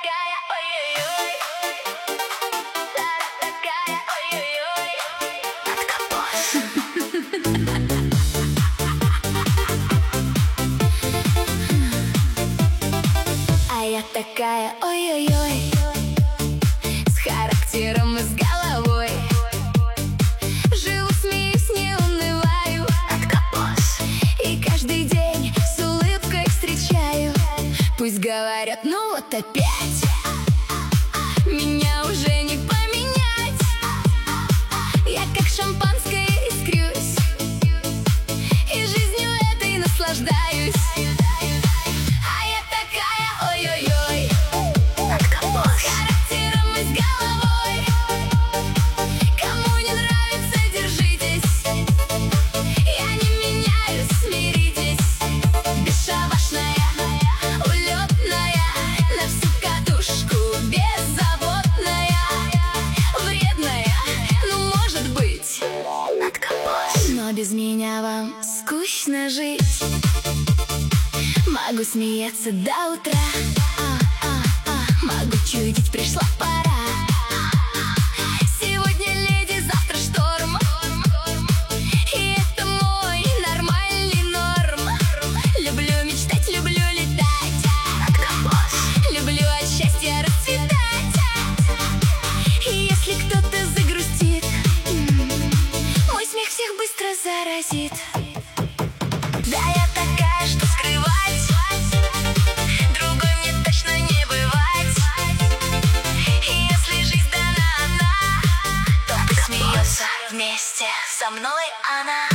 такая, ой-ой-ой. Сара такая, ой-ой-ой. А я такая, ой-ой-ой, с характером и с головой. Живу, смеюсь, не унываю, и каждый день с улыбкой встречаю. Пусть говорят, ну вот опять, меня уже не поменять. Я как шампанское искрюсь, и жизнью этой наслаждаюсь. А я такая, ой-ой-ой, с характером и с головой. Кому не нравится, держитесь, я не меняюсь, смиритесь. Бесшабашная, улетная, на всю катушку, беззаботная, вредная, ну может быть, но без меня вам скучно жить. Могу смеяться до утра, могу чудить, пришла пора. Сегодня леди, завтра шторм, и это мой нормальный норм. Люблю мечтать, люблю летать, люблю от счастья расцветать. И если кто-то загрустит, мой смех всех быстро заразит. Да, я такая, что скрывать, другой мне точно не бывать. И если жизнь дана одна, то смеется вместе со мной она.